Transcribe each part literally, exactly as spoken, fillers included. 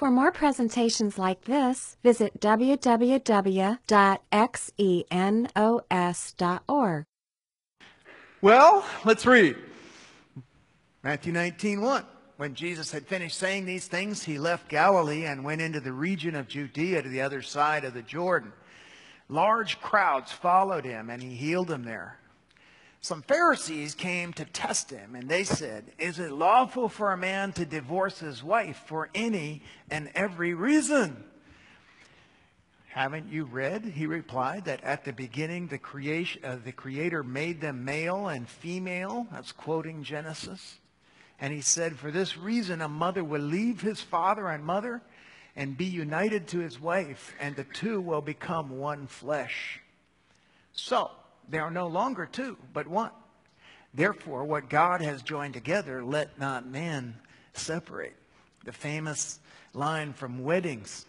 For more presentations like this, visit w w w dot xenos dot org. Well, let's read. Matthew nineteen, one. When Jesus had finished saying these things, he left Galilee and went into the region of Judea to the other side of the Jordan. Large crowds followed him, and he healed them there. Some Pharisees came to test him, and they said, "Is it lawful for a man to divorce his wife for any and every reason?" "Haven't you read," he replied, "that at the beginning the creation, uh, the Creator made them male and female?" That's quoting Genesis. "And he said, for this reason a mother will leave his father and mother and be united to his wife, and the two will become one flesh. So they are no longer two, but one. Therefore, what God has joined together, let not man separate." The famous line from Weddings.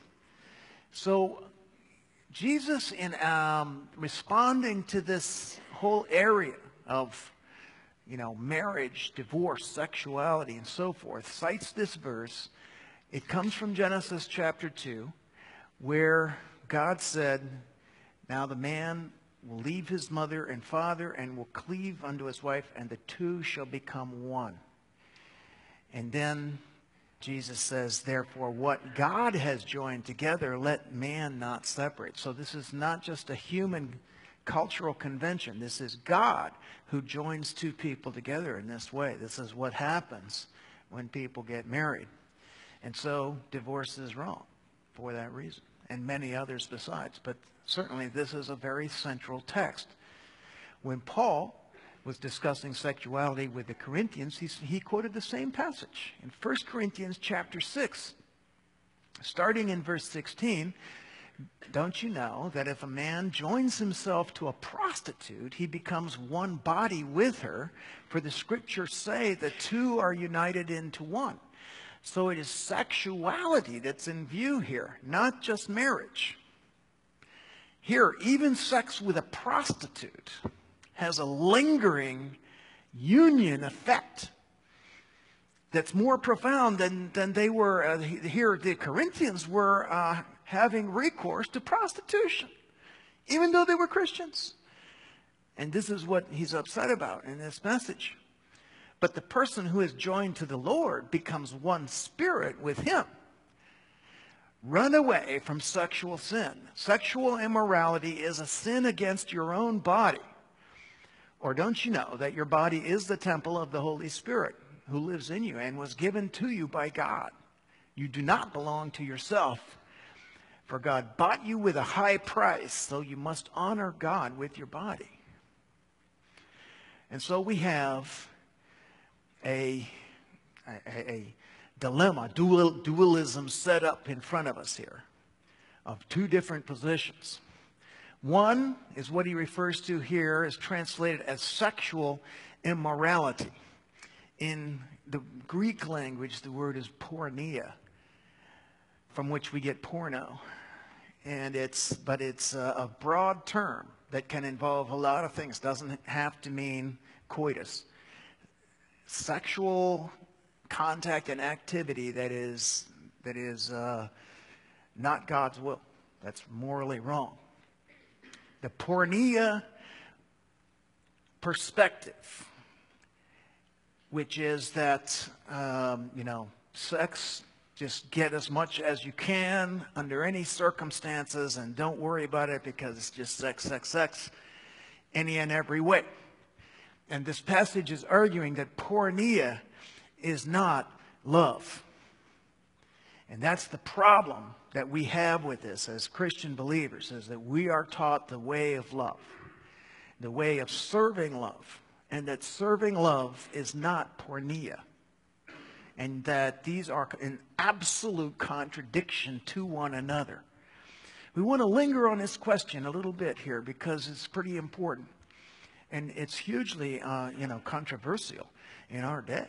So Jesus, in um, responding to this whole area of, you know, marriage, divorce, sexuality, and so forth, cites this verse. It comes from Genesis chapter two, where God said, "Now the man will leave his mother and father and will cleave unto his wife, and the two shall become one." And then Jesus says, "Therefore, what God has joined together, let man not separate." So this is not just a human cultural convention. This is God who joins two people together in this way. This is what happens when people get married. And so divorce is wrong for that reason, and many others besides. But certainly this is a very central text. When Paul was discussing sexuality with the Corinthians, he, he quoted the same passage in First Corinthians chapter six. Starting in verse sixteen, "Don't you know that if a man joins himself to a prostitute, he becomes one body with her? For the scriptures say the two are united into one." So it is sexuality that's in view here, not just marriage. Here, even sex with a prostitute has a lingering union effect that's more profound than, than they were, uh, here the Corinthians were uh, having recourse to prostitution, even though they were Christians. And this is what he's upset about in this message. But the person who is joined to the Lord becomes one spirit with him. Run away from sexual sin. Sexual immorality is a sin against your own body. Or don't you know that your body is the temple of the Holy Spirit who lives in you and was given to you by God? You do not belong to yourself, for God bought you with a high price, so you must honor God with your body. And so we have a, a, a dilemma, dual, dualism set up in front of us here of two different positions. One is what he refers to here is translated as sexual immorality. In the Greek language, the word is porneia, from which we get porno. And it's, but it's a, a broad term that can involve a lot of things. Doesn't have to mean coitus. Sexual contact and activity that is, that is uh, not God's will. That's morally wrong. The porneia perspective, which is that, um, you know, sex, just get as much as you can under any circumstances and don't worry about it because it's just sex, sex, sex, any and every way. And this passage is arguing that porneia is not love. And that's the problem that we have with this as Christian believers, is that we are taught the way of love, the way of serving love, and that serving love is not porneia, and that these are in absolute contradiction to one another. We want to linger on this question a little bit here because it's pretty important, and it's hugely, uh, you know, controversial in our day.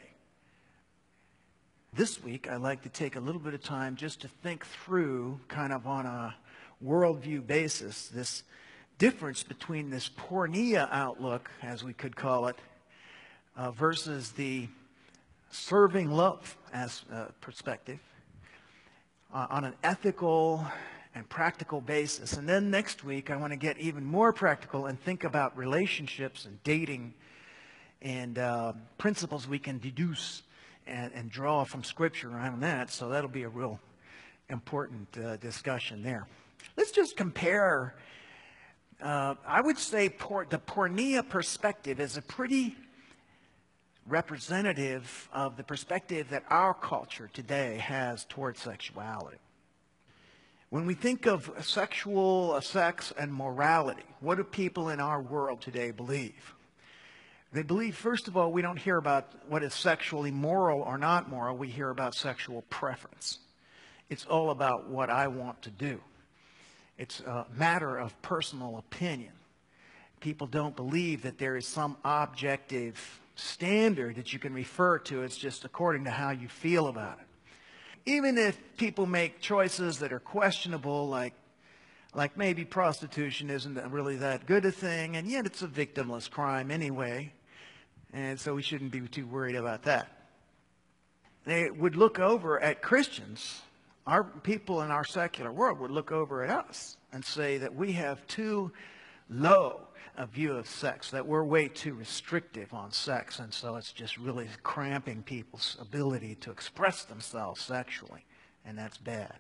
This week, I'd like to take a little bit of time just to think through, kind of on a worldview basis, this difference between this porneia outlook, as we could call it, uh, versus the serving love as uh, perspective. uh, on an ethical and practical basis. And then next week, I want to get even more practical and think about relationships and dating and uh, principles we can deduce and, and draw from Scripture around that. So that'll be a real important uh, discussion there. Let's just compare. Uh, I would say por- the porneia perspective is a pretty representative of the perspective that our culture today has towards sexuality. When we think of sexual uh, sex and morality, what do people in our world today believe? They believe, first of all, we don't hear about what is sexually moral or not moral. We hear about sexual preference. It's all about what I want to do. It's a matter of personal opinion. People don't believe that there is some objective standard that you can refer to. It's just according to how you feel about it. Even if people make choices that are questionable, like like maybe prostitution isn't really that good a thing, and yet it's a victimless crime anyway, and so we shouldn't be too worried about that. They would look over at Christians. Our people in our secular world would look over at us and say that we have too low a view of sex, that we're way too restrictive on sex, and so it's just really cramping people's ability to express themselves sexually, and that's bad.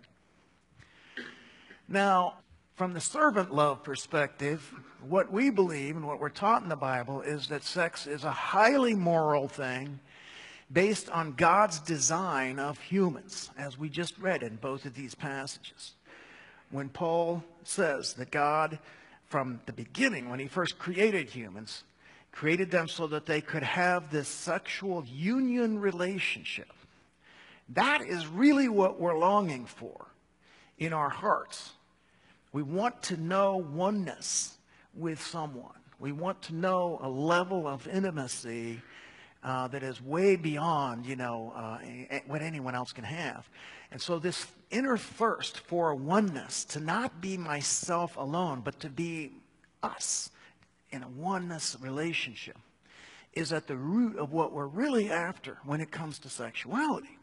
Now, from the servant love perspective, what we believe and what we're taught in the Bible is that sex is a highly moral thing based on God's design of humans, as we just read in both of these passages. When Paul says that God, from the beginning, when he first created humans, created them so that they could have this sexual union relationship. That is really what we're longing for in our hearts. We want to know oneness with someone. We want to know a level of intimacy uh, that is way beyond, you know, uh, what anyone else can have. And so this inner thirst for oneness, to not be myself alone, but to be us in a oneness relationship, is at the root of what we're really after when it comes to sexuality.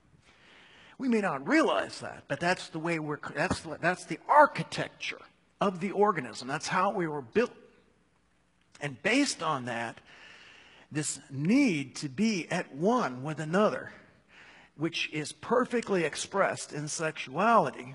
We may not realize that, but that's the way we're, that's, that's the architecture of the organism. That's how we were built. And based on that, this need to be at one with another, which is perfectly expressed in sexuality,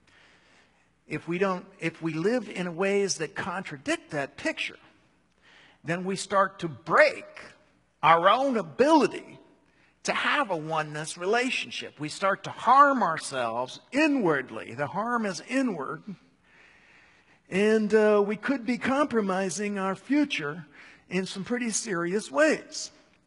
if we don't, if we live in ways that contradict that picture, then we start to break our own ability to have a oneness relationship. We start to harm ourselves inwardly. The harm is inward. And uh, we could be compromising our future in some pretty serious ways.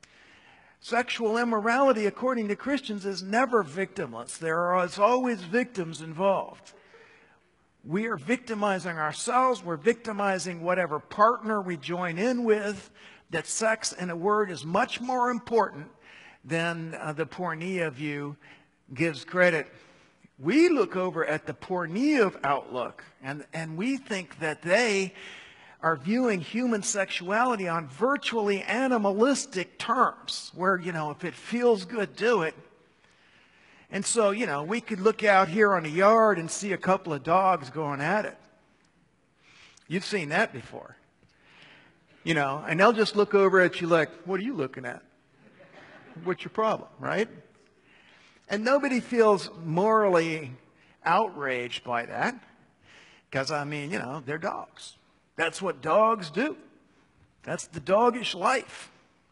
Sexual immorality, according to Christians, is never victimless. There are always victims involved. We are victimizing ourselves. We're victimizing whatever partner we join in with. That sex, in a word, is much more important than uh, the porneia view gives credit. We look over at the porneia outlook, and, and we think that they are viewing human sexuality on virtually animalistic terms, where, you know, if it feels good, do it. And so, you know, we could look out here on the yard and see a couple of dogs going at it. You've seen that before. You know, and they'll just look over at you like, what are you looking at? What's your problem, right? And nobody feels morally outraged by that because, I mean, you know, they're dogs. That's what dogs do. That's the doggish life.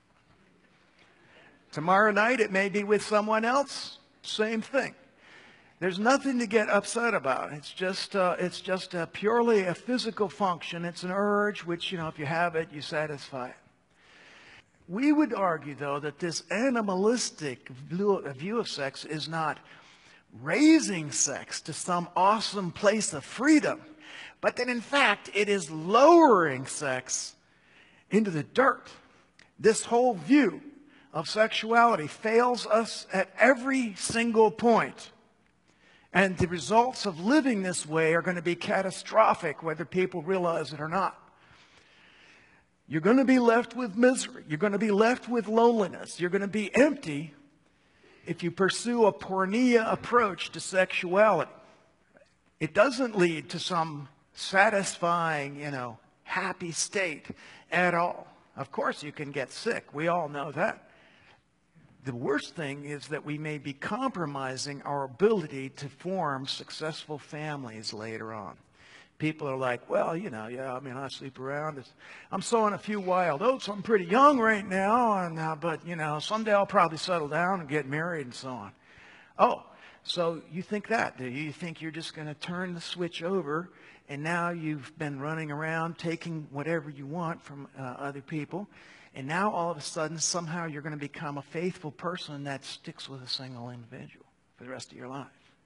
Tomorrow night it may be with someone else. Same thing. There's nothing to get upset about. It's just, uh, it's just a purely a physical function. It's an urge which, you know, if you have it, you satisfy it. We would argue, though, that this animalistic view of sex is not raising sex to some awesome place of freedom, but that, in fact, it is lowering sex into the dirt. This whole view of sexuality fails us at every single point. And the results of living this way are going to be catastrophic, whether people realize it or not. You're going to be left with misery. You're going to be left with loneliness. You're going to be empty if you pursue a porneia approach to sexuality, it doesn't lead to some satisfying, you know, happy state at all. Of course, you can get sick. We all know that. The worst thing is that we may be compromising our ability to form successful families later on. People are like, well, you know, yeah, I mean, I sleep around. It's, I'm sowing a few wild oats. I'm pretty young right now, and uh, but, you know, someday I'll probably settle down and get married and so on. Oh, so you think that, do you? You think you're just going to turn the switch over, and now you've been running around taking whatever you want from uh, other people, and now all of a sudden somehow you're going to become a faithful person that sticks with a single individual for the rest of your life.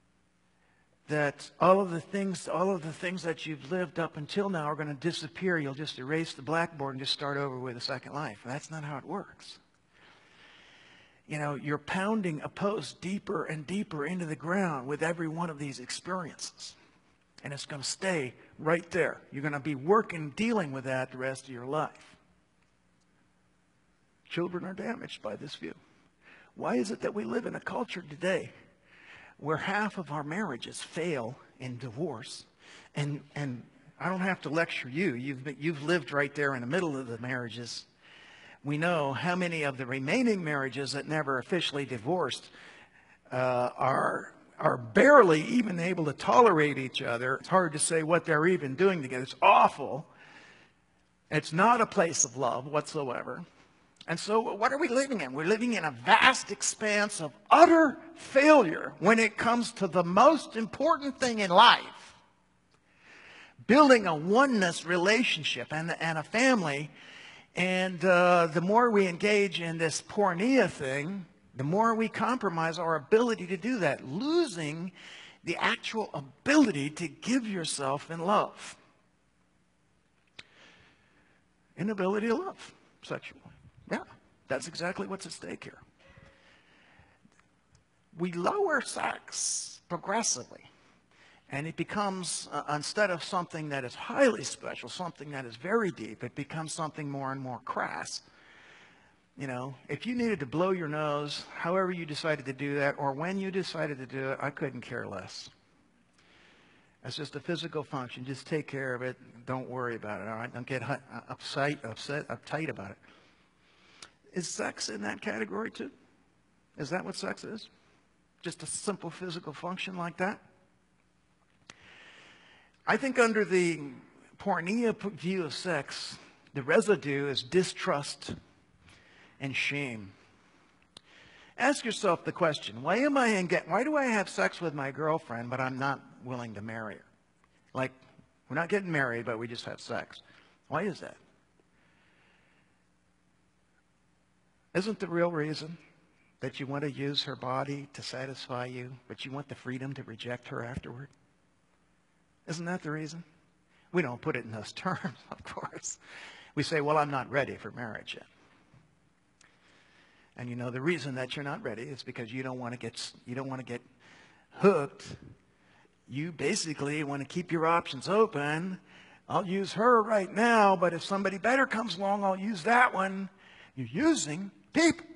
That all of the things, all of the things that you've lived up until now are going to disappear. You'll just erase the blackboard and just start over with a second life. That's not how it works. You know, you're pounding a post deeper and deeper into the ground with every one of these experiences. And it's going to stay right there. You're going to be working, dealing with that the rest of your life. Children are damaged by this view. Why is it that we live in a culture today where half of our marriages fail in divorce? And and I don't have to lecture you. You've, you've lived right there in the middle of the marriages. We know how many of the remaining marriages that never officially divorced uh, are, are barely even able to tolerate each other. It's hard to say what they're even doing together. It's awful. It's not a place of love whatsoever. And so what are we living in? We're living in a vast expanse of utter failure when it comes to the most important thing in life. Building a oneness relationship and, and a family. And uh, the more we engage in this porneia thing, the more we compromise our ability to do that. Losing the actual ability to give yourself in love. Inability to love sexually. Yeah, that's exactly what's at stake here. We lower sex progressively, and it becomes, uh, instead of something that is highly special, something that is very deep, it becomes something more and more crass. You know, if you needed to blow your nose, however you decided to do that, or when you decided to do it, I couldn't care less. It's just a physical function. Just take care of it. Don't worry about it, all right? Don't get upset, upset, uptight about it. Is sex in that category too? Is that what sex is? Just a simple physical function like that? I think under the porneia view of sex, the residue is distrust and shame. Ask yourself the question, why am I in get, why do I have sex with my girlfriend, but I'm not willing to marry her? Like, we're not getting married, but we just have sex. Why is that? Isn't the real reason that you want to use her body to satisfy you, but you want the freedom to reject her afterward? Isn't that the reason? We don't put it in those terms, of course. We say, well, I'm not ready for marriage yet. And you know, the reason that you're not ready is because you don't want to get, you don't want to get hooked. You basically want to keep your options open. I'll use her right now, but if somebody better comes along, I'll use that one. You're using people.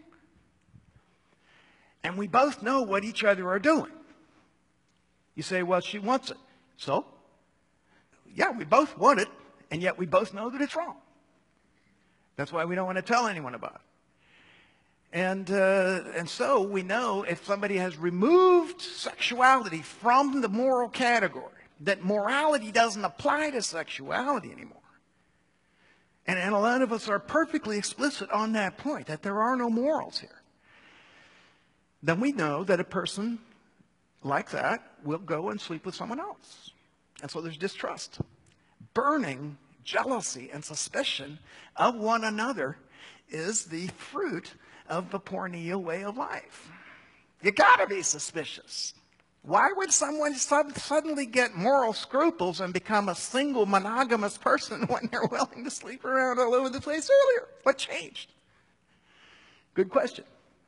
And we both know what each other are doing. You say, well, she wants it. So? Yeah, we both want it, and yet we both know that it's wrong. That's why we don't want to tell anyone about it. And, uh, and so we know if somebody has removed sexuality from the moral category, that morality doesn't apply to sexuality anymore. And, and a lot of us are perfectly explicit on that point, that there are no morals here. Then we know that a person like that will go and sleep with someone else. And so there's distrust, burning jealousy and suspicion of one another is the fruit of the porneia way of life. You gotta be suspicious. Why would someone suddenly get moral scruples and become a single monogamous person when they're willing to sleep around all over the place earlier? What changed? Good question.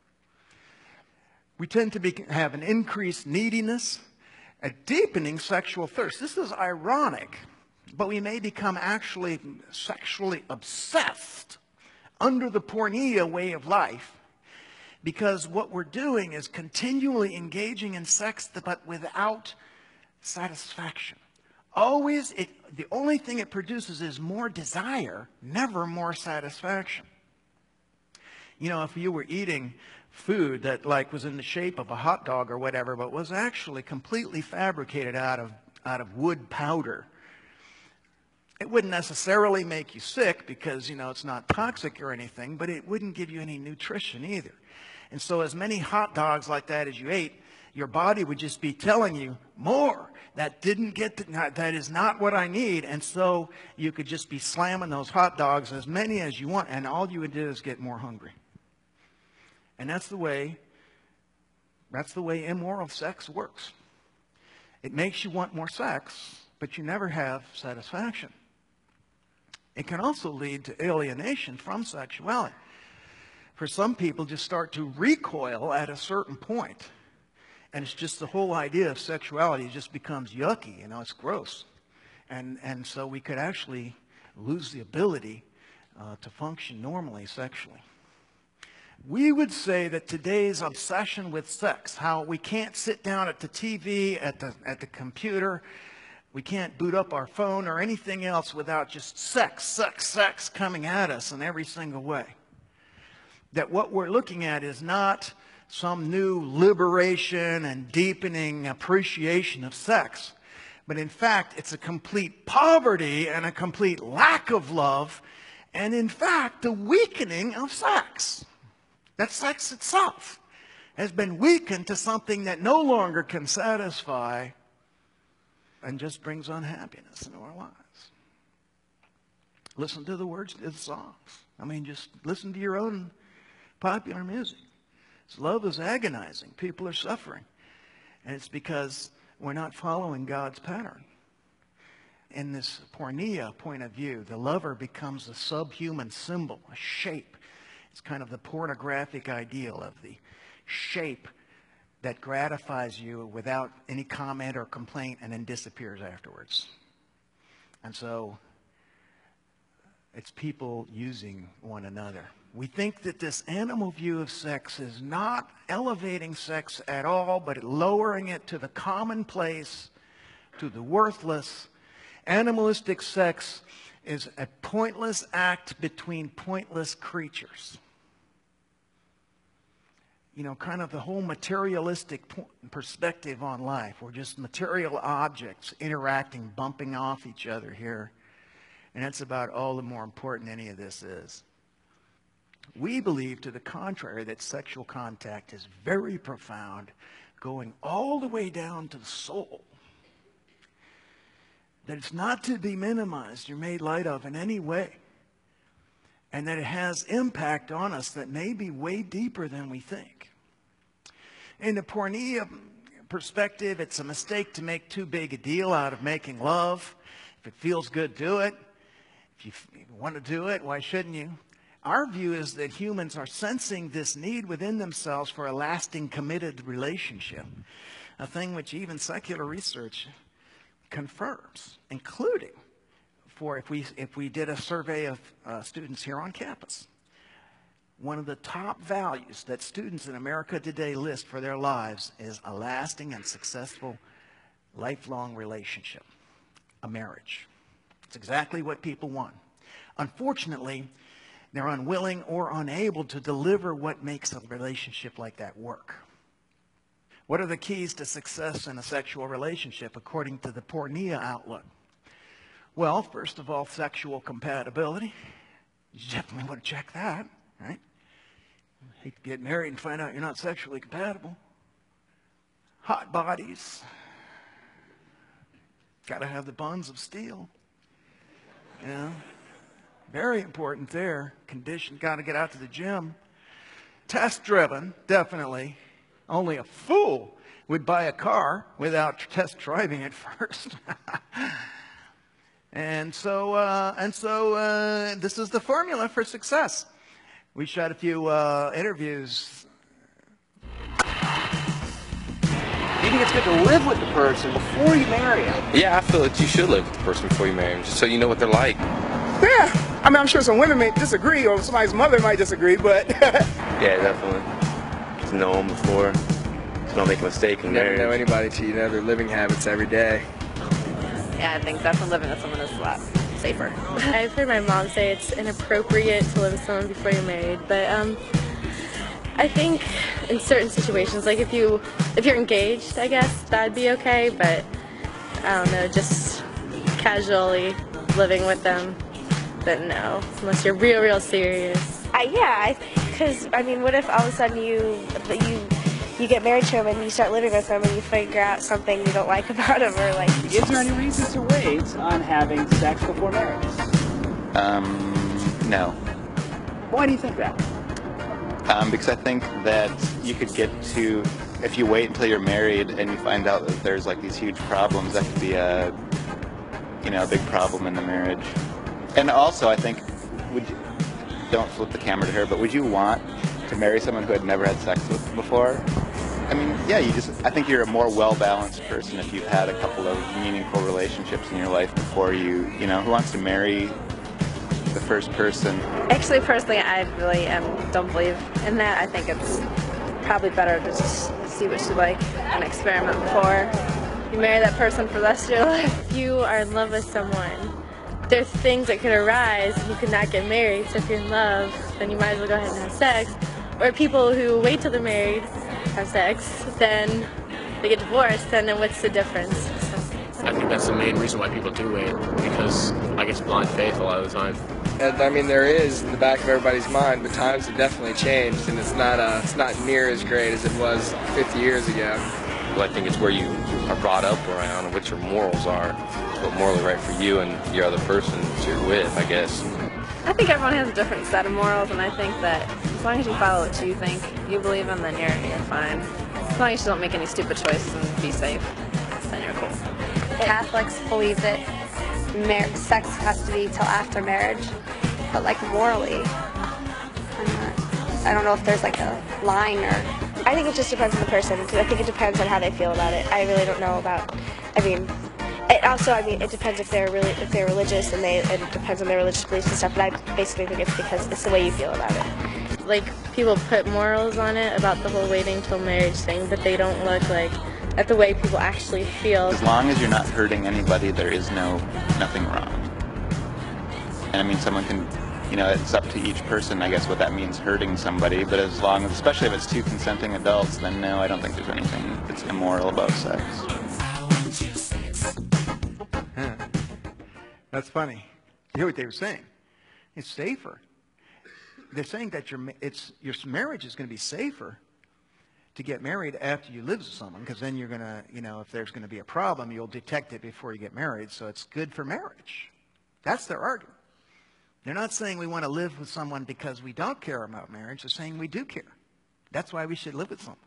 We tend to be, have an increased neediness, a deepening sexual thirst. This is ironic, but we may become actually sexually obsessed under the porneia way of life Because what we're doing is continually engaging in sex, but without satisfaction. Always, it, the only thing it produces is more desire, never more satisfaction. You know, if you were eating food that like was in the shape of a hot dog or whatever, but was actually completely fabricated out of, out of wood powder, it wouldn't necessarily make you sick because, you know, it's not toxic or anything, but it wouldn't give you any nutrition either. And so as many hot dogs like that as you ate, your body would just be telling you more. That didn't get, the, that is not what I need. And so you could just be slamming those hot dogs as many as you want, and all you would do is get more hungry. And that's the way, that's the way immoral sex works. It makes you want more sex, but you never have satisfaction. It can also lead to alienation from sexuality. For some people, just start to recoil at a certain point. And it's just the whole idea of sexuality just becomes yucky, you know, it's gross. And, and so we could actually lose the ability uh, to function normally sexually. We would say that today's obsession with sex, how we can't sit down at the T V, at the, at the computer, we can't boot up our phone or anything else without just sex, sex, sex coming at us in every single way. That what we're looking at is not some new liberation and deepening appreciation of sex. But in fact, it's a complete poverty and a complete lack of love, and in fact, the weakening of sex. That sex itself has been weakened to something that no longer can satisfy and just brings unhappiness into our lives. Listen to the words of the songs. I mean, just listen to your own popular music. Love is agonizing. People are suffering. And it's because we're not following God's pattern. In this porneia point of view, the lover becomes a subhuman symbol, a shape. It's kind of the pornographic ideal of the shape that gratifies you without any comment or complaint and then disappears afterwards. And so it's people using one another. We think that this animal view of sex is not elevating sex at all, but lowering it to the commonplace, to the worthless. Animalistic sex is a pointless act between pointless creatures. You know, kind of the whole materialistic perspective on life. We're just material objects interacting, bumping off each other here. And that's about all the more important any of this is. We believe, to the contrary, that sexual contact is very profound, going all the way down to the soul. That it's not to be minimized or made light of in any way. And that it has impact on us that may be way deeper than we think. In the porneia perspective, it's a mistake to make too big a deal out of making love. If it feels good, do it. If you want to do it, why shouldn't you? Our view is that humans are sensing this need within themselves for a lasting, committed relationship, a thing which even secular research confirms, including for if we, if we did a survey of uh, students here on campus. One of the top values that students in America today list for their lives is a lasting and successful lifelong relationship, a marriage. It's exactly what people want. Unfortunately, they're unwilling or unable to deliver what makes a relationship like that work. What are the keys to success in a sexual relationship according to the porneia outlook? Well, first of all, sexual compatibility. You definitely want to check that, right? You hate to get married and find out you're not sexually compatible. Hot bodies. Got to have the bonds of steel. You know? Very important there. Condition, got to get out to the gym. Test driven, definitely. Only a fool would buy a car without test driving it first. and so, uh, and so uh, this is the formula for success. We shot a few uh, interviews. Do you think it's good to live with the person before you marry them? Yeah, I feel that you should live with the person before you marry them, just so you know what they're like. Yeah, I mean, I'm sure some women may disagree, or somebody's mother might disagree, but... Yeah, definitely. to know them before, so don't make a mistake in You never marriage. know anybody till you know their living habits every day. Yeah, I think definitely living with someone is a lot safer. I've heard my mom say it's inappropriate to live with someone before you're married, but um, I think in certain situations, like if you if you're engaged, I guess that'd be okay. But I don't know, just casually living with them, then no, unless you're real, real serious. I, yeah, because I, I mean, what if all of a sudden you you you get married to him and you start living with him and you figure out something you don't like about him, or like? Is there any reason to wait on having sex before marriage? Um, no. Why do you think that? Um, because I think that you could get to, if you wait until you're married and you find out that there's like these huge problems, that could be a, you know, a big problem in the marriage. And also, I think, would you, don't flip the camera to her, but would you want to marry someone who had never had sex with before? I mean, yeah, you just, I think you're a more well-balanced person if you've had a couple of meaningful relationships in your life before you, you know, who wants to marry the first person? Actually, personally, I really um, don't believe in that. I think it's probably better to just see what you like and experiment before you marry that person for the rest of your life. If you are in love with someone, there's things that could arise and you could not get married. So if you're in love, then you might as well go ahead and have sex. Or people who wait till they're married, have sex, then they get divorced, and then what's the difference? So. I think that's the main reason why people do wait, because I guess blind faith a lot of the time. And, I mean, there is in the back of everybody's mind, but times have definitely changed, and it's not uh, it's not near as great as it was fifty years ago. Well, I think it's where you are brought up around and what your morals are, what morally right for you and your other person that you're with, I guess. I think everyone has a different set of morals, and I think that as long as you follow what you think you believe in, then you're, you're fine. As long as you don't make any stupid choices and be safe, then you're cool. Catholics believe that mar- sex has to be till after marriage, but like morally, I'm not, I don't know if there's like a line or. I think it just depends on the person, because I think it depends on how they feel about it. I really don't know about. I mean, it also, I mean, it depends if they're really if they're religious, and they it depends on their religious beliefs and stuff. But I basically think it's because it's the way you feel about it. Like, people put morals on it about the whole waiting till marriage thing, but they don't look like at the way people actually feel. As long as you're not hurting anybody, there is no nothing wrong. And I mean, someone can, you know, it's up to each person, I guess, what that means, hurting somebody. But as long as, especially if it's two consenting adults, then no, I don't think there's anything that's immoral about sex. Huh. That's funny. You hear what they were saying? It's safer. They're saying that your it's your marriage is going to be safer to get married after you live with someone, because then you're going to, you know, if there's going to be a problem, you'll detect it before you get married. So it's good for marriage. That's their argument. They're not saying we want to live with someone because we don't care about marriage. They're saying we do care. That's why we should live with someone.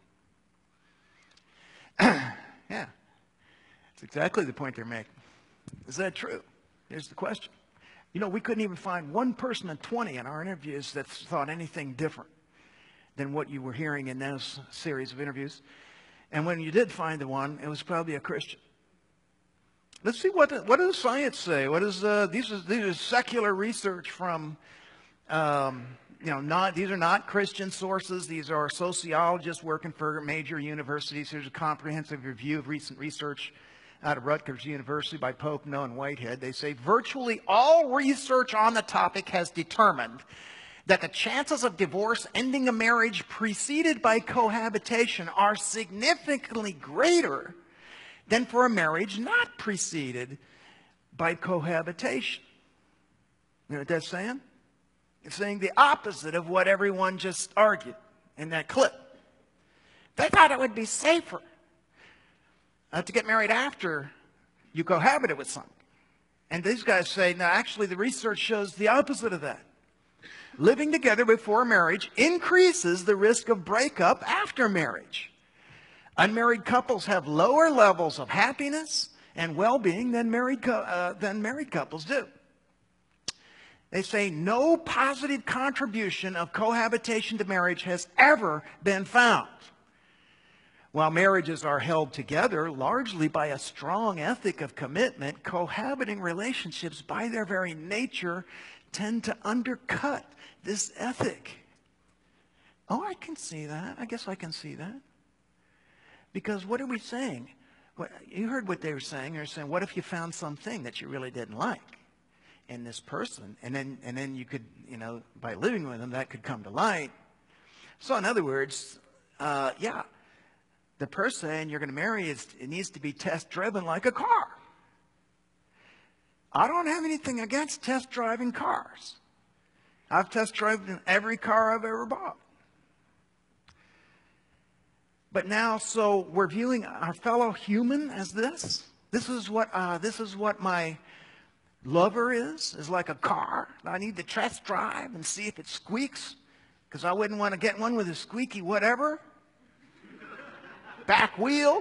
Yeah. That's exactly the point they're making. Is that true? Here's the question. You know, we couldn't even find one person in twenty in our interviews that thought anything different than what you were hearing in those series of interviews. And when you did find the one, it was probably a Christian. Let's see what the, what does science say. What is uh, these are these are secular research from um, you know not these are not Christian sources. These are sociologists working for major universities. Here's a comprehensive review of recent research out of Rutgers University by Popenoe and Whitehead. They say virtually all research on the topic has determined that the chances of divorce ending a marriage preceded by cohabitation are significantly greater than for a marriage not preceded by cohabitation. You know what that's saying? It's saying the opposite of what everyone just argued in that clip. They thought it would be safer uh, to get married after you cohabited with someone. And these guys say, no, actually the research shows the opposite of that. Living together before marriage increases the risk of breakup after marriage. Unmarried couples have lower levels of happiness and well-being than married, uh, than married couples do. They say no positive contribution of cohabitation to marriage has ever been found. While marriages are held together largely by a strong ethic of commitment, cohabiting relationships by their very nature tend to undercut this ethic. Oh, I can see that. I guess I can see that. Because what are we saying? What, you heard what they were saying. They were saying, what if you found something that you really didn't like in this person? And then, and then you could, you know, by living with them, that could come to light. So in other words, uh, yeah, the person you're going to marry, is, it needs to be test-driven like a car. I don't have anything against test-driving cars. I've test-driven every car I've ever bought. But now, so we're viewing our fellow human as this. This is what uh, this is what my lover is. Is like a car. I need to test drive and see if it squeaks, because I wouldn't want to get one with a squeaky whatever. Back wheel.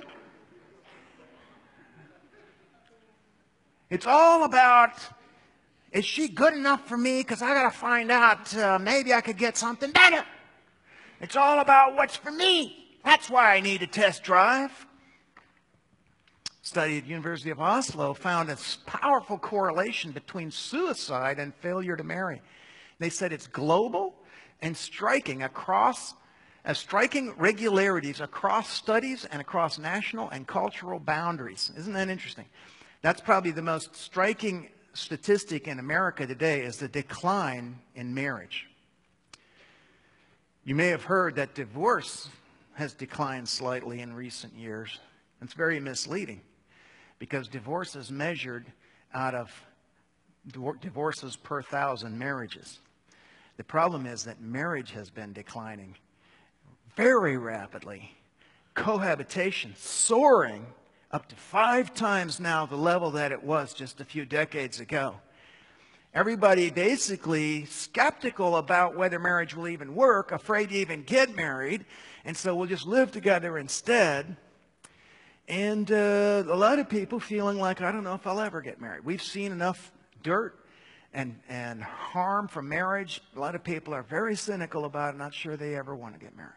It's all about, is she good enough for me? Because I got to find out, uh, maybe I could get something better. It's all about what's for me. That's why I need a test drive. Study at the University of Oslo found a powerful correlation between suicide and failure to marry. They said it's global and striking across, as striking regularities across studies and across national and cultural boundaries. Isn't that interesting? That's probably the most striking statistic in America today, is the decline in marriage. You may have heard that divorce has declined slightly in recent years. It's very misleading, because divorce is measured out of divorces per thousand marriages. The problem is that marriage has been declining very rapidly. Cohabitation soaring up to five times now the level that it was just a few decades ago. Everybody basically skeptical about whether marriage will even work, afraid to even get married, and so we'll just live together instead. And uh, a lot of people feeling like, I don't know if I'll ever get married. We've seen enough dirt and, and harm from marriage. A lot of people are very cynical about it, not sure they ever want to get married.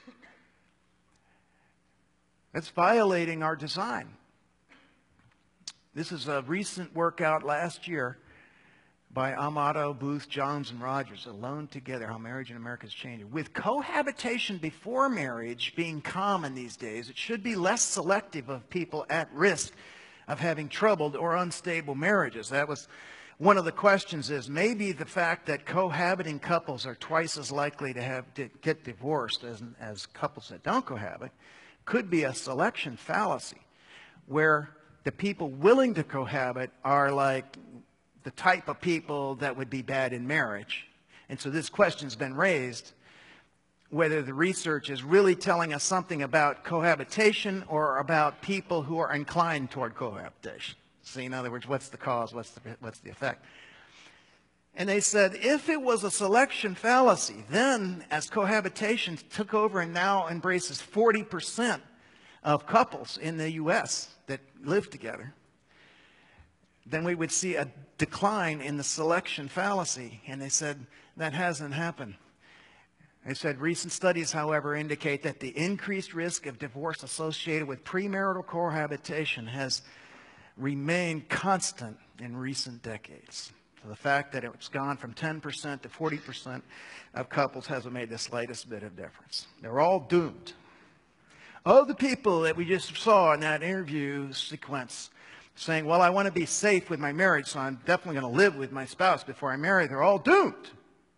That's violating our design. This is a recent workout last year by Amato, Booth, Jones, and Rogers, Alone Together, How Marriage in America is Changing. With cohabitation before marriage being common these days, it should be less selective of people at risk of having troubled or unstable marriages. That was one of the questions, is maybe the fact that cohabiting couples are twice as likely to have to get divorced as, as couples that don't cohabit could be a selection fallacy, where the people willing to cohabit are like the type of people that would be bad in marriage. And so this question's been raised, whether the research is really telling us something about cohabitation or about people who are inclined toward cohabitation. See, in other words, what's the cause, what's the, what's the effect? And they said, if it was a selection fallacy, then as cohabitation took over and now embraces forty percent of couples in the U S that live together, then we would see a decline in the selection fallacy. And they said that hasn't happened. They said recent studies, however, indicate that the increased risk of divorce associated with premarital cohabitation has remained constant in recent decades. So the fact that it's gone from ten percent to forty percent of couples hasn't made the slightest bit of difference. They're all doomed. Of the people that we just saw in that interview sequence saying, well, I want to be safe with my marriage, so I'm definitely going to live with my spouse before I marry, they're all doomed.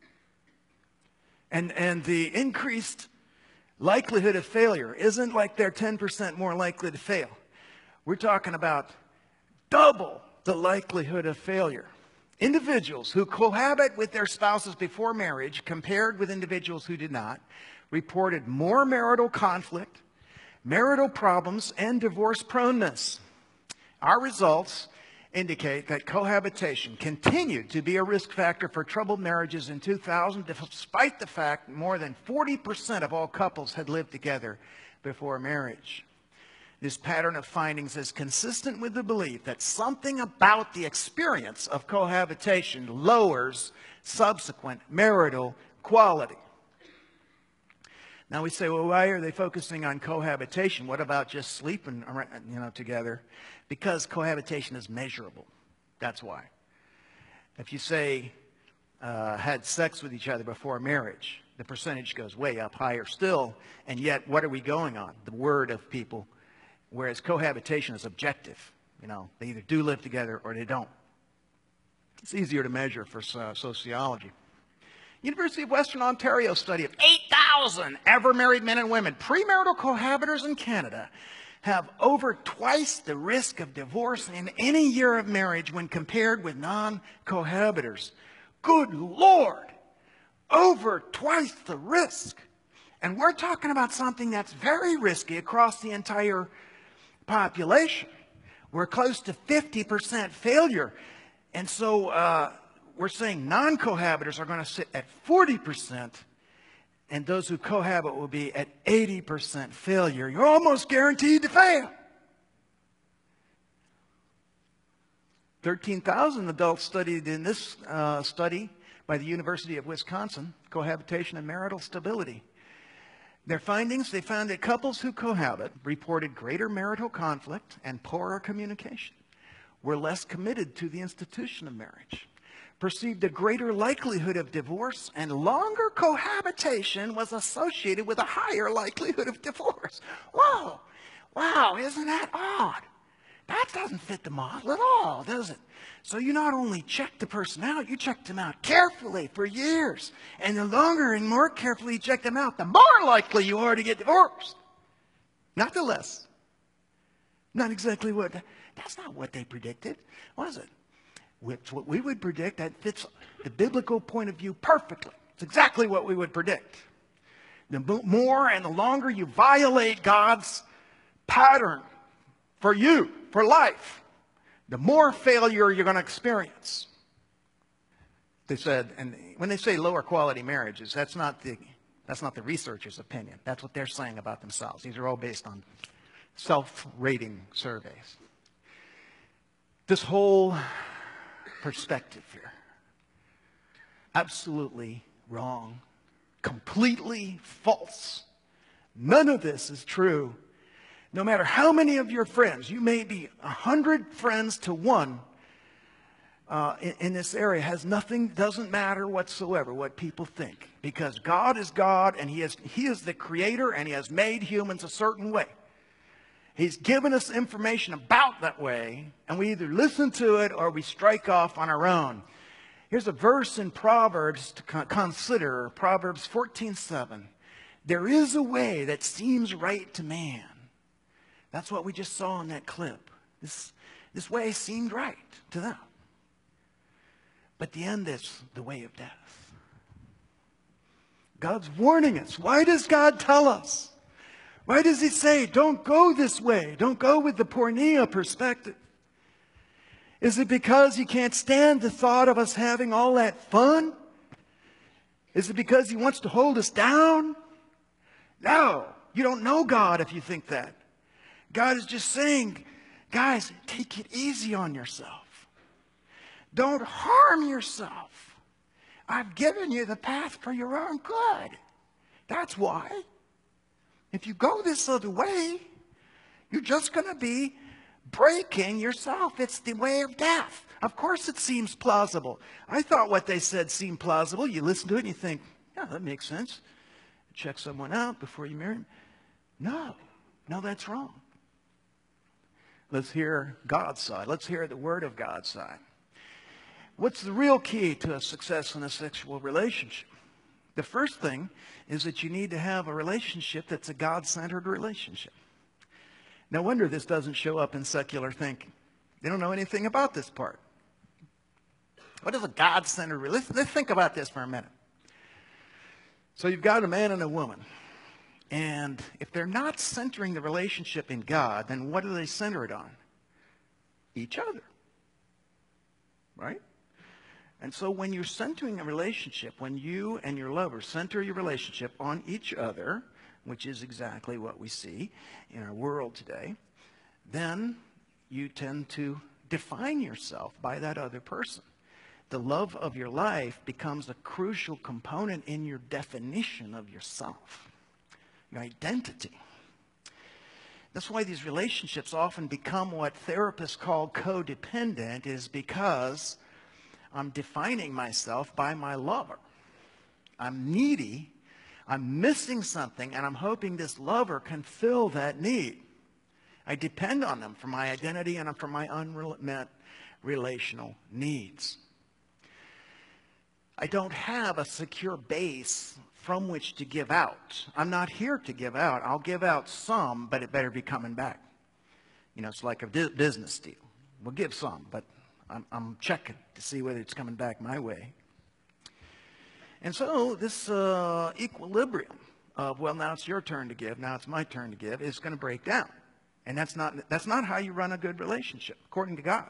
And, and the increased likelihood of failure isn't like they're ten percent more likely to fail. We're talking about double the likelihood of failure. Individuals who cohabit with their spouses before marriage, compared with individuals who did not, reported more marital conflict, marital problems, and divorce proneness. Our results indicate that cohabitation continued to be a risk factor for troubled marriages in two thousand, despite the fact more than forty percent of all couples had lived together before marriage. This pattern of findings is consistent with the belief that something about the experience of cohabitation lowers subsequent marital quality. Now we say, well, why are they focusing on cohabitation? What about just sleeping, you know, together? Because cohabitation is measurable. That's why. If you say, uh, had sex with each other before marriage. The percentage goes way up higher still. And yet, what are we going on? The word of people. Whereas cohabitation is objective. You know, they either do live together or they don't. It's easier to measure for uh, sociology. University of Western Ontario study of eight thousand ever married men and women. Premarital cohabitors in Canada have over twice the risk of divorce in any year of marriage when compared with non-cohabitors. Good Lord! Over twice the risk. And we're talking about something that's very risky across the entire population. We're close to fifty percent failure. And so uh, we're saying non-cohabitors are going to sit at forty percent, and those who cohabit will be at eighty percent failure. You're almost guaranteed to fail. thirteen thousand adults studied in this uh, study by the University of Wisconsin, cohabitation and marital stability. Their findings, they found that couples who cohabit reported greater marital conflict and poorer communication, were less committed to the institution of marriage, perceived a greater likelihood of divorce, and longer cohabitation was associated with a higher likelihood of divorce. Whoa! Wow, isn't that odd? That doesn't fit the model at all, does it? So you not only check the person out, you check them out carefully for years. And the longer and more carefully you check them out, the more likely you are to get divorced. Not the less. Not exactly what... That's not what they predicted, was it? It's what we would predict. That fits the biblical point of view perfectly. It's exactly what we would predict. The more and the longer you violate God's pattern for you, for life, the more failure you're going to experience. They said, and when they say lower quality marriages, that's not the, that's not the researchers' opinion. That's what they're saying about themselves. These are all based on self-rating surveys. This whole perspective here, absolutely wrong, completely false. None of this is true. No matter how many of your friends, you may be a hundred friends to one uh, in, in this area, has nothing, doesn't matter whatsoever what people think. Because God is God, and He is, He is the Creator, and He has made humans a certain way. He's given us information about that way, and we either listen to it or we strike off on our own. Here's a verse in Proverbs to consider, Proverbs fourteen seven. There is a way that seems right to man. That's what we just saw in that clip. This, this way seemed right to them. But the end is the way of death. God's warning us. Why does God tell us? Why does He say, don't go this way? Don't go with the pornea perspective. Is it because He can't stand the thought of us having all that fun? Is it because He wants to hold us down? No, you don't know God if you think that. God is just saying, guys, take it easy on yourself. Don't harm yourself. I've given you the path for your own good. That's why. If you go this other way, you're just going to be breaking yourself. It's the way of death. Of course it seems plausible. I thought what they said seemed plausible. You listen to it and you think, yeah, that makes sense. Check someone out before you marry him. No, no, that's wrong. Let's hear God's side. Let's hear the Word of God's side. What's the real key to a success in a sexual relationship? The first thing is that you need to have a relationship that's a God-centered relationship. No wonder this doesn't show up in secular thinking. They don't know anything about this part. What is a God-centered relationship? Let's think about this for a minute. So you've got a man and a woman. And if they're not centering the relationship in God, then what do they center it on? Each other. Right? And so when you're centering a relationship, when you and your lover center your relationship on each other, which is exactly what we see in our world today, then you tend to define yourself by that other person. The love of your life becomes a crucial component in your definition of yourself, your identity. That's why these relationships often become what therapists call codependent, is because I'm defining myself by my lover. I'm needy. I'm missing something, and I'm hoping this lover can fill that need. I depend on them for my identity and for my unmet relational needs. I don't have a secure base from which to give out. I'm not here to give out. I'll give out some, but it better be coming back. You know, it's like a business deal. We'll give some, but I'm, I'm checking to see whether it's coming back my way. And so this uh, equilibrium of, well, now it's your turn to give, now it's my turn to give, is going to break down. And that's not, that's not how you run a good relationship, according to God.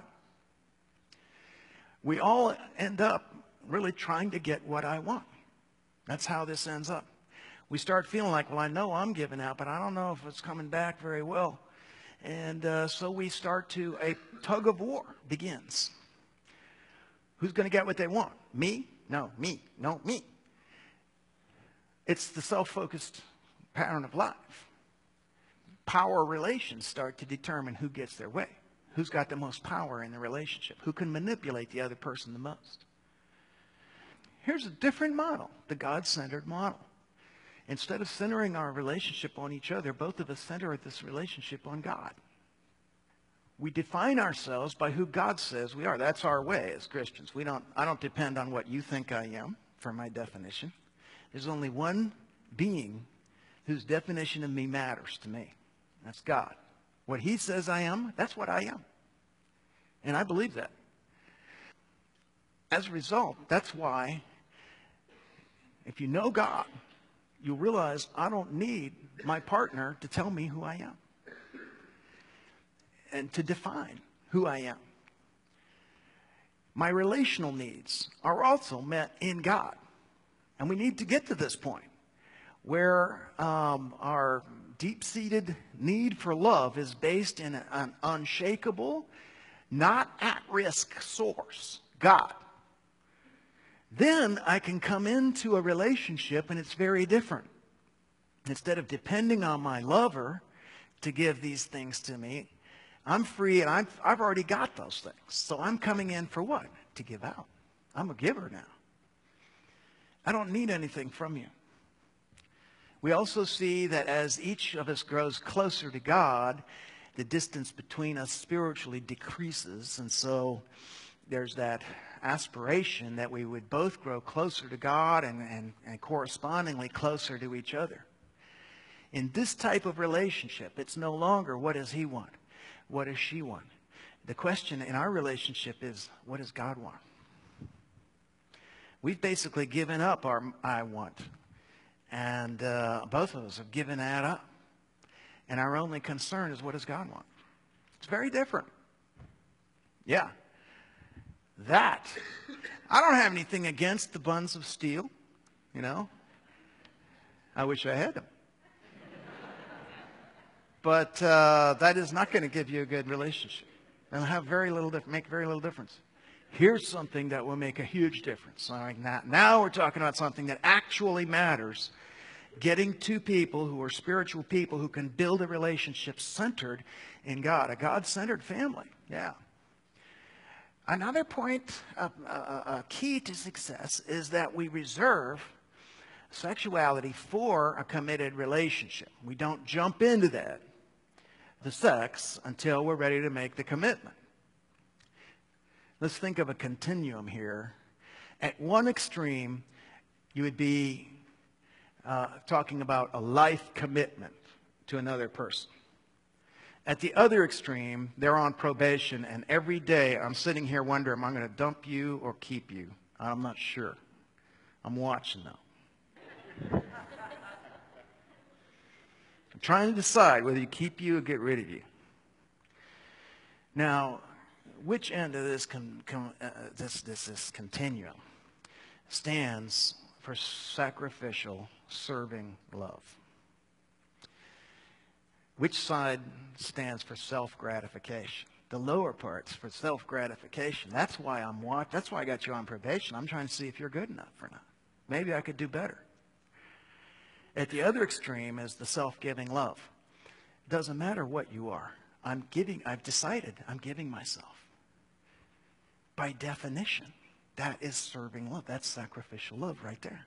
We all end up really trying to get what I want. That's how this ends up. We start feeling like, well, I know I'm giving out, but I don't know if it's coming back very well. And uh, so we start to, a tug of war begins. Who's going to get what they want? Me? No, me. No, me. It's the self-focused pattern of life. Power relations start to determine who gets their way. Who's got the most power in the relationship? Who can manipulate the other person the most? Here's a different model, the God-centered model. Instead of centering our relationship on each other, both of us center this relationship on God. We define ourselves by who God says we are. That's our way as Christians. We don't, I don't depend on what you think I am for my definition. There's only one being whose definition of me matters to me. That's God. What he says I am, that's what I am. And I believe that. As a result, that's why if you know God, you realize I don't need my partner to tell me who I am and to define who I am. My relational needs are also met in God. And we need to get to this point where um, our deep-seated need for love is based in an unshakable, not at-risk source, God. Then I can come into a relationship and it's very different. Instead of depending on my lover to give these things to me, I'm free and I've, I've already got those things. So I'm coming in for what? To give out. I'm a giver now. I don't need anything from you. We also see that as each of us grows closer to God, the distance between us spiritually decreases. And so there's that aspiration that we would both grow closer to God and, and, and correspondingly closer to each other. In this type of relationship, it's no longer what does he want? What does she want? The question in our relationship is, what does God want? We've basically given up our I want. And uh, both of us have given that up. And our only concern is, what does God want? It's very different. Yeah. That. I don't have anything against the buns of steel, you know. I wish I had them. But uh, that is not going to give you a good relationship. It'll have very little, make very little difference. Here's something that will make a huge difference. All right, now, now we're talking about something that actually matters. Getting two people who are spiritual people who can build a relationship centered in God. A God-centered family. Yeah. Another point, a, a, a key to success, is that we reserve sexuality for a committed relationship. We don't jump into that, the sex, until we're ready to make the commitment. Let's think of a continuum here. At one extreme, you would be uh, talking about a life commitment to another person. At the other extreme, they're on probation, and every day I'm sitting here wondering, am I going to dump you or keep you? I'm not sure. I'm watching though. I'm trying to decide whether you keep you or get rid of you. Now, which end of this, con, con, uh, this, this, this continuum stands for sacrificial, serving love? Which side stands for self-gratification? The lower part's for self-gratification. That's why I'm watching. That's why I got you on probation. I'm trying to see if you're good enough or not. Maybe I could do better. At the other extreme is the self-giving love. It doesn't matter what you are. I'm giving. I've decided I'm giving myself. By definition, That is serving love. That's sacrificial love right there.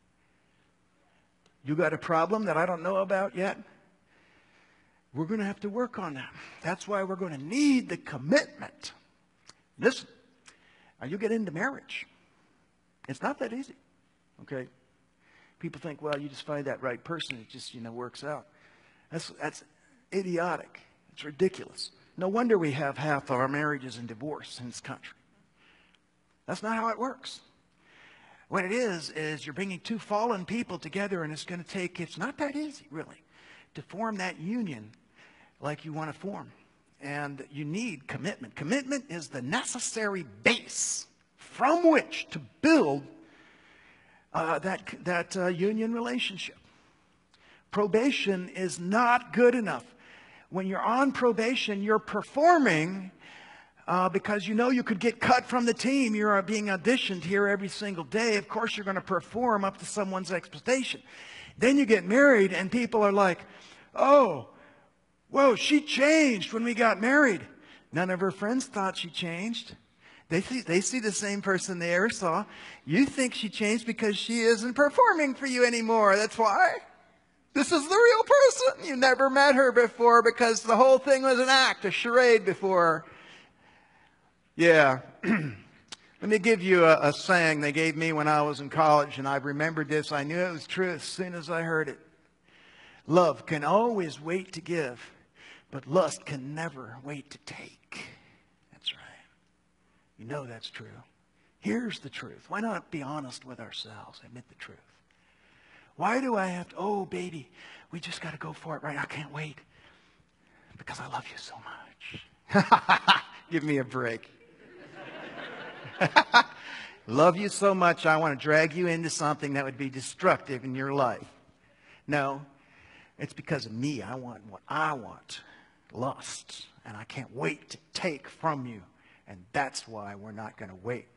You got a problem that I don't know about yet? We're going to have to work on that. That's why we're going to need the commitment. Listen, now you get into marriage. It's not that easy, okay? People think, well, you just find that right person. It just, you know, works out. That's, that's idiotic. It's ridiculous. No wonder we have half of our marriages in divorce in this country. That's not how it works. What it is, is you're bringing two fallen people together, and it's going to take, it's not that easy, really, to form that union like you want to form. And you need commitment. Commitment is the necessary base from which to build uh, that, that uh, union relationship. Probation is not good enough. When you're on probation, you're performing uh, because you know you could get cut from the team. You're being auditioned here every single day. Of course, you're going to perform up to someone's expectation. Then you get married, and people are like, oh, whoa, she changed when we got married. None of her friends thought she changed. They see, they see the same person they ever saw. You think she changed because she isn't performing for you anymore. That's why. This is the real person. You never met her before because the whole thing was an act, a charade before. Yeah. Let me give you a, a saying they gave me when I was in college, and I've remembered this. I knew it was true as soon as I heard it. Love can always wait to give, but lust can never wait to take. That's right. You know that's true. Here's the truth. Why not be honest with ourselves? Admit the truth. Why do I have to, oh, baby, we just got to go for it right now. I can't wait. Because I love you so much. Give me a break. Love you so much, I want to drag you into something that would be destructive in your life. No, it's because of me. I want what I want. Lust. And I can't wait to take from you. And that's why we're not going to wait.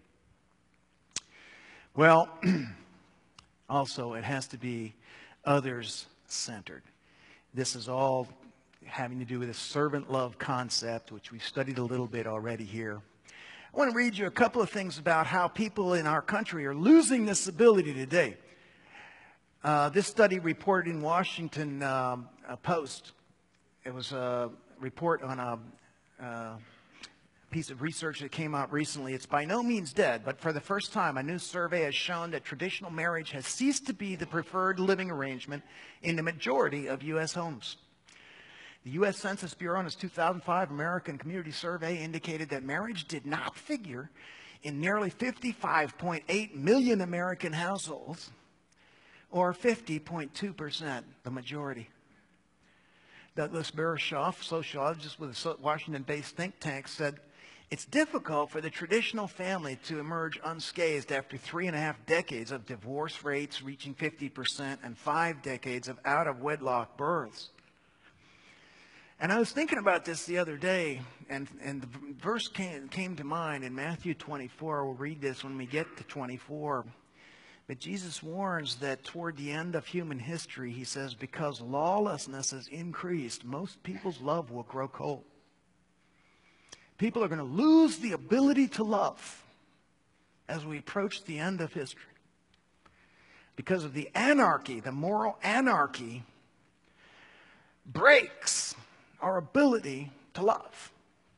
Well, also, it has to be others-centered. This is all having to do with a servant love concept, which we've studied a little bit already here. I want to read you a couple of things about how people in our country are losing this ability today. Uh, this study reported in Washington um, Post. It was a report on a uh, piece of research that came out recently. It's by no means dead, but for the first time, a new survey has shown that traditional marriage has ceased to be the preferred living arrangement in the majority of U S homes. The U S Census Bureau in its two thousand five American Community Survey indicated that marriage did not figure in nearly fifty-five point eight million American households, or fifty point two percent, the majority. Douglas Barishoff, sociologist with a Washington-based think tank, said, it's difficult for the traditional family to emerge unscathed after three and a half decades of divorce rates reaching fifty percent and five decades of out-of-wedlock births. And I was thinking about this the other day, and, and the verse came, came to mind in Matthew twenty-four. We'll read this when we get to twenty-four. But Jesus warns that toward the end of human history, he says, because lawlessness has increased, most people's love will grow cold. People are going to lose the ability to love as we approach the end of history. Because of the anarchy, the moral anarchy breaks our ability to love.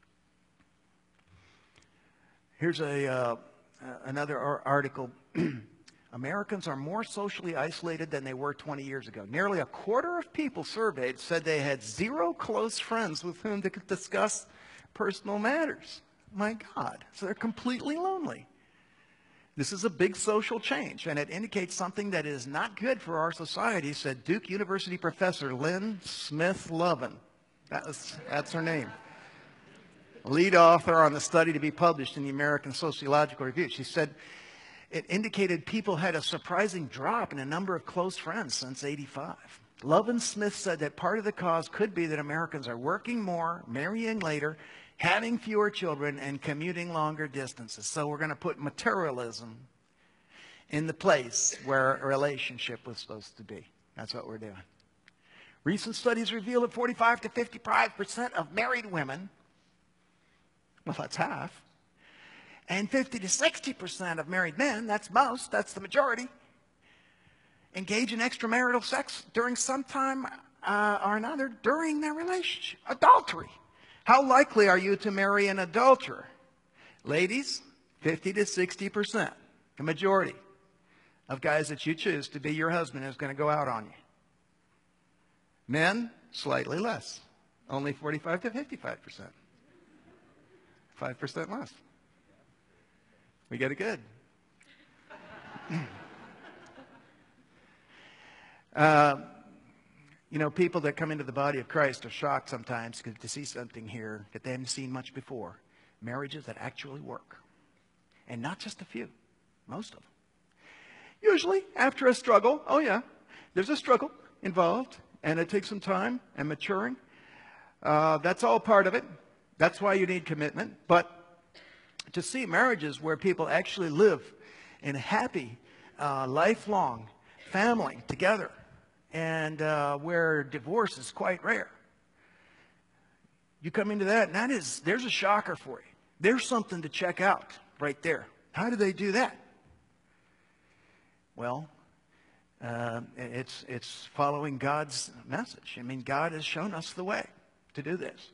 Here's a uh, another article. Americans are more socially isolated than they were twenty years ago. Nearly a quarter of people surveyed said they had zero close friends with whom they could discuss personal matters. My God. So they're completely lonely. This is a big social change, and it indicates something that is not good for our society, said Duke University professor Lynn Smith Lovin. That was, that's her name. Lead author on the study to be published in the American Sociological Review. She said it indicated people had a surprising drop in a number of close friends since eighty-five. Lovin Smith said that part of the cause could be that Americans are working more, marrying later, having fewer children, and commuting longer distances. So we're going to put materialism in the place where a relationship was supposed to be. That's what we're doing. Recent studies reveal that forty-five to fifty-five percent of married women, well, that's half, And fifty to sixty percent of married men, that's most, that's the majority, engage in extramarital sex during some time uh, or another during their relationship. Adultery. How likely are you to marry an adulterer? Ladies, fifty to sixty percent. The majority of guys that you choose to be your husband is going to go out on you. Men, slightly less. Only forty-five to fifty-five percent. five percent less. We get it good. uh, you know, people that come into the body of Christ are shocked sometimes to see something here that they haven't seen much before. Marriages that actually work. And not just a few. Most of them. Usually, after a struggle, oh yeah, there's a struggle involved, and it takes some time and maturing. Uh, that's all part of it. That's why you need commitment. But to see marriages where people actually live in a happy, uh, lifelong family together, and uh, where divorce is quite rare. You come into that, and that is, there's a shocker for you. There's something to check out right there. How do they do that? Well, uh, it's, it's following God's message. I mean, God has shown us the way to do this.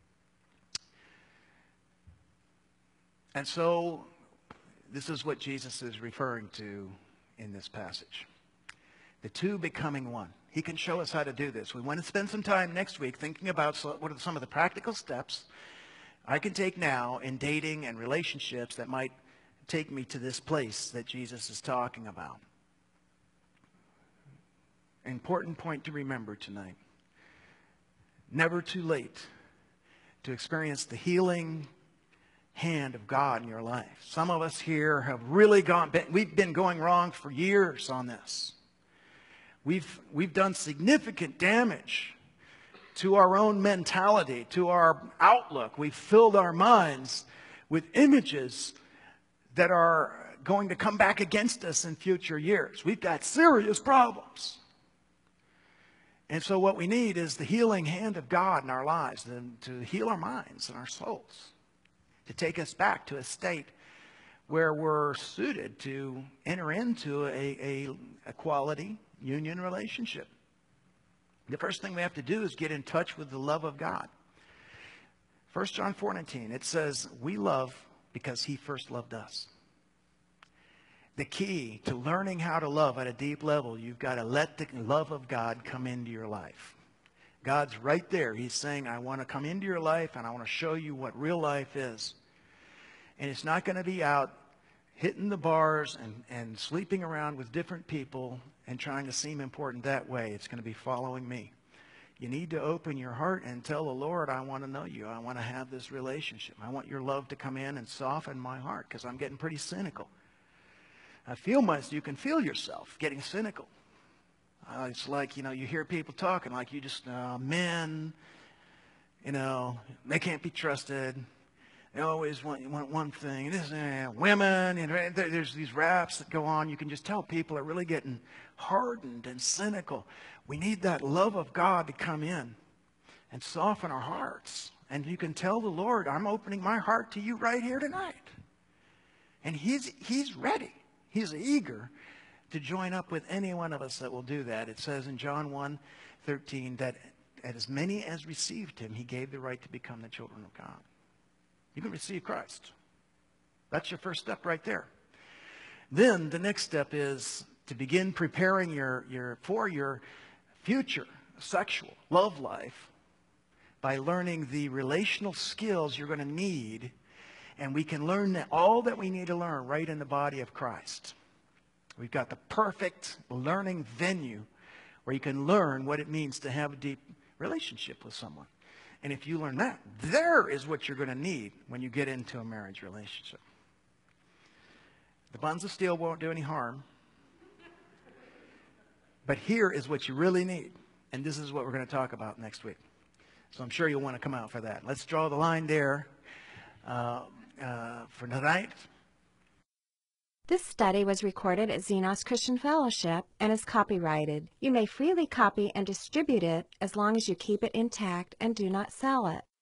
And so, this is what Jesus is referring to in this passage. The two becoming one. He can show us how to do this. We want to spend some time next week thinking about what are some of the practical steps I can take now in dating and relationships that might take me to this place that Jesus is talking about. Important point to remember tonight. Never too late to experience the healing hand of God in your life. Some of us here have really gone, we've been going wrong for years on this. We've, we've done significant damage to our own mentality, to our outlook. We've filled our minds with images that are going to come back against us in future years. We've got serious problems. And so what we need is the healing hand of God in our lives, to heal our minds and our souls, to take us back to a state where we're suited to enter into a, a, a quality union relationship. The first thing we have to do is get in touch with the love of God. First John four nineteen, it says, we love because he first loved us. The key to learning how to love at a deep level, you've got to let the love of God come into your life. God's right there. He's saying, I want to come into your life and I want to show you what real life is. And it's not going to be out hitting the bars and, and sleeping around with different people and trying to seem important that way. It's going to be following me. You need to open your heart and tell the Lord, I want to know you. I want to have this relationship. I want your love to come in and soften my heart because I'm getting pretty cynical. I feel much, you can feel yourself getting cynical. Uh, it's like, you know, you hear people talking like you just, uh, men, you know, they can't be trusted. They always want, want one thing. This, uh, women, you know, there's these raps that go on. You can just tell people are really getting hardened and cynical. We need that love of God to come in and soften our hearts. And you can tell the Lord, I'm opening my heart to you right here tonight. And he's, he's ready. He's eager to join up with any one of us that will do that. It says in John one thirteen that as many as received him, he gave the right to become the children of God. You can receive Christ. That's your first step right there. Then the next step is to begin preparing your, your, for your future sexual love life by learning the relational skills you're going to need. And we can learn that all that we need to learn right in the body of Christ. We've got the perfect learning venue where you can learn what it means to have a deep relationship with someone. And if you learn that, there is what you're going to need when you get into a marriage relationship. The buns of steel won't do any harm. But here is what you really need. And this is what we're going to talk about next week. So I'm sure you'll want to come out for that. Let's draw the line there. Uh, Uh, for tonight. This study was recorded at Xenos Christian Fellowship and is copyrighted. You may freely copy and distribute it as long as you keep it intact and do not sell it.